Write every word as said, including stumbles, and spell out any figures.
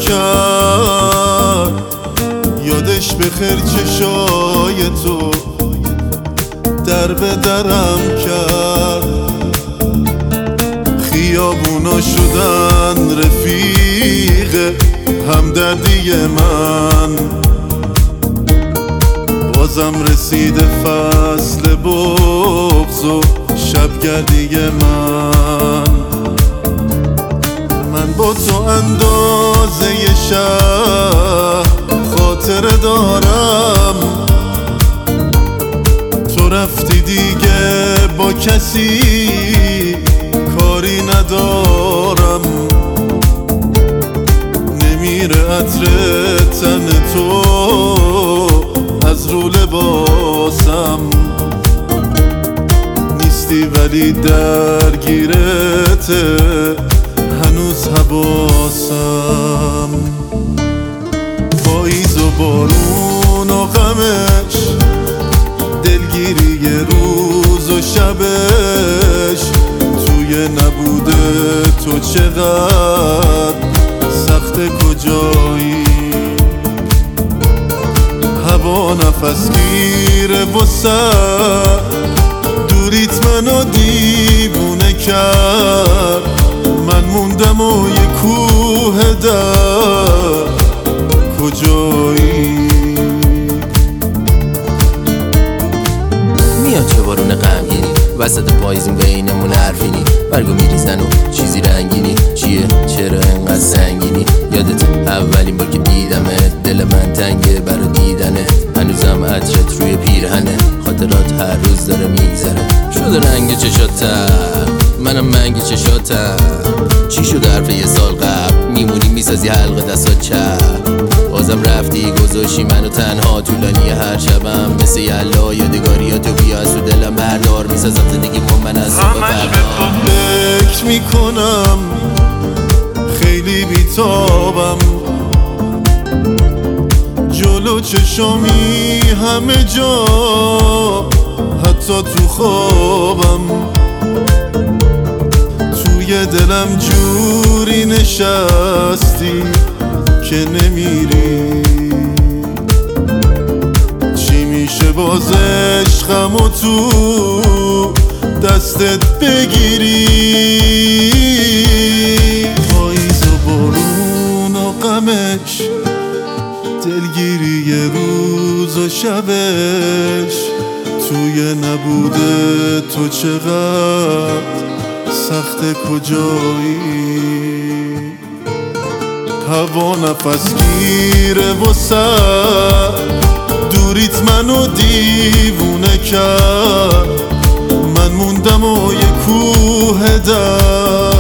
کرد، یادش بخیر چشای تو در به درم کرد. خیابونا شدن رفیق همدردی من، بازم رسیده فصل بغض و شبگردی من. من با تو اندازه شهر خاطره دارم، تو رفتی دیگه با کسی کاری ندارم. نمیره عطر تن تو از رو لباسم، نیستی ولی درگیرته هنوز حواسم. پاییز و بارون و غمش، دلگیری روز و شبش، توی نبوده تو چقدر سخت کجایی. هوا نفس گیره و سر، دوریت منو دیوونه کرد. من موندم و یه کوه در کجایی. میاد چه بارون غمگینی وسط پاییزیم بینمون حرفینی، برگو میریزن و چیزی رنگینی. چیه چرا انقدر سنگینی؟ یادت اولین بار که دیدمت دل من تنگه برا دیدنه، هنوزم عطرت روی پیرهنه، خاطرات هر روز داره میگذره. شده رنگ چشاتم منم منگ چشاتم، چی شد حرف یه سال قبل میمونی میسازی حلقه دستات چپ. بازم رفتی گذاشی منو تنها، طولانی هر شبم مثل یلا یادگاریاتو بیا از تو دلم بردار. میسازم زندگی با من از صبح فردا. فکر میکنم خیلی بیتابم، جلو چشامی همه جا حتی تو خوابم. توی دلم جوری نشستی که نمیری. چی میشه باز عشقم و تو دستت بگیری؟ پاییز و بارون و غمش، دلگیری روز و شبش، توی نبوده تو چقدر سخت کجایی. هوا نفس گیره و سر، دوریت منو دیوونه کرد. من موندم و یه کوه در